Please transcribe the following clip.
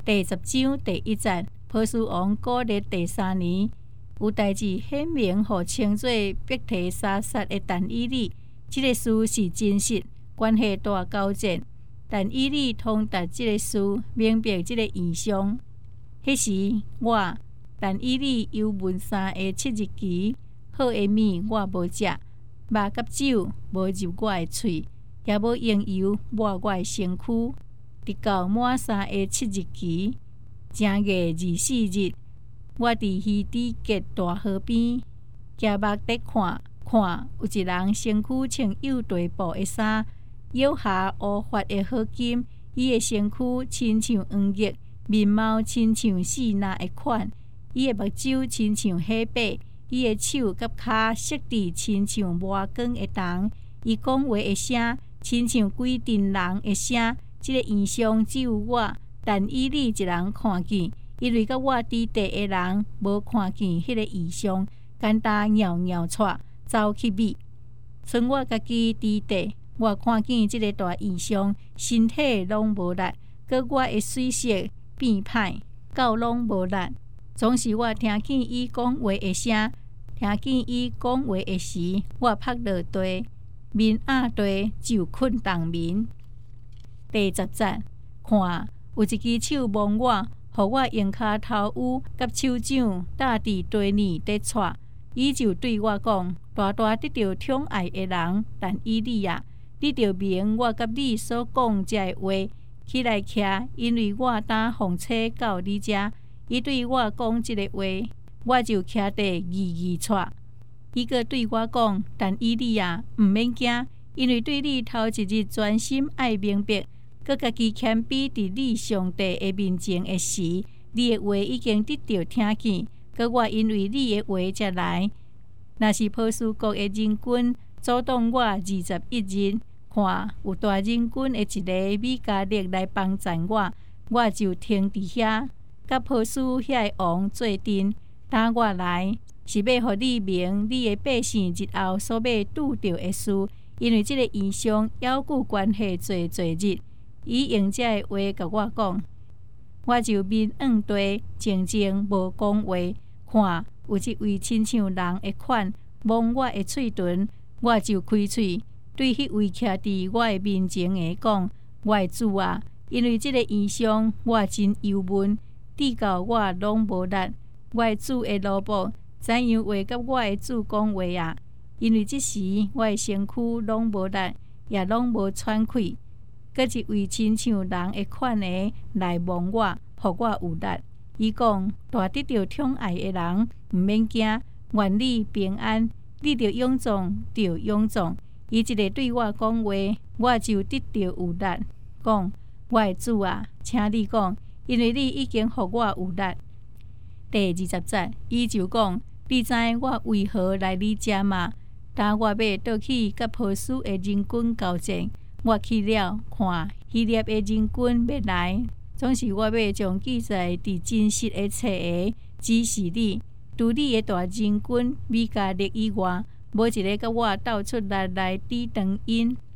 第10章第1节，波斯王古列第3年，有代志显明，互称做伯提沙撒的但以理，这个事是真实，关系大交战。但以理通达这个事，明白这个异象。迄时我但以理又问3个7日期，好的物我无食，肉甲酒无入我的喙，也无用油抹我的身躯。直到满3个7日期，正月24日，我伫希底结大河边，行目伫看有一人身躯穿有地布的衫，腰下乌发的好金，伊的身躯亲像黄玉，面貌亲像细纳的款，伊的目睭亲像火白，伊的手甲骹色地亲像磨光的铜，伊讲话的声亲像几阵人的声。这个异象只有我但以理一人看见，因为甲我伫地的人无看见迄个异象，简单袅窜走去米。剩我家己伫地，我看见即个大异象，身体拢无力，佮我的水色变歹，脚拢无力。总是我听见伊讲话的声，听见伊讲话的时，我趴落地，面压地就困当眠。第10节，看有一只手摸我，互我用骹头污甲手掌搭伫地里伫踹。伊就对我讲：大大得到宠爱的人，但以理啊，你着明我甲你所讲这话，起来徛，因为我打风车到你遮。伊对我讲这个话，我就徛地疑踹。伊阁对我讲：但以理啊，毋免惊，因为对你头一日专心爱明白。佮家己谦卑伫你上帝的面前的时，你的话已经得到听见。佮我因为你的话才来。若是波斯国的人军阻挡我21日，看有大人军的一个米迦勒来帮衬我，我就停伫遐，甲波斯遐的王做阵。当我来，是要互你明你的百姓日后所要拄着的事，因为这个异象遥久关系侪日。伊用这话甲我讲，我就面黄地，静静无讲话。看有一位亲像人的款摸我的喙唇，我就开喙，对迄位徛伫我的面前的讲：我的主啊，因为这个异象我真忧闷，直到我拢无力。我的主的奴仆怎样话甲我的主讲话啊？因为即时我的身躯拢无力，也拢无喘气。佮一位亲像人的款的来摸我，互我有力。伊讲：大得到宠爱的人，毋免惊，愿你平安。你着勇壮，着勇壮。伊一个对我讲话，我就得到有力。讲：我的主啊，请你讲，因为你已经互我有力。第20节，伊就讲：你知我为何来你遮吗？当我要倒去甲波斯的人军交战。我去了，看希腊的人军要来，总是我要将记载伫真实的册下指示你。除你的大人军米迦勒以外，无一个甲我斗出力来抵挡因。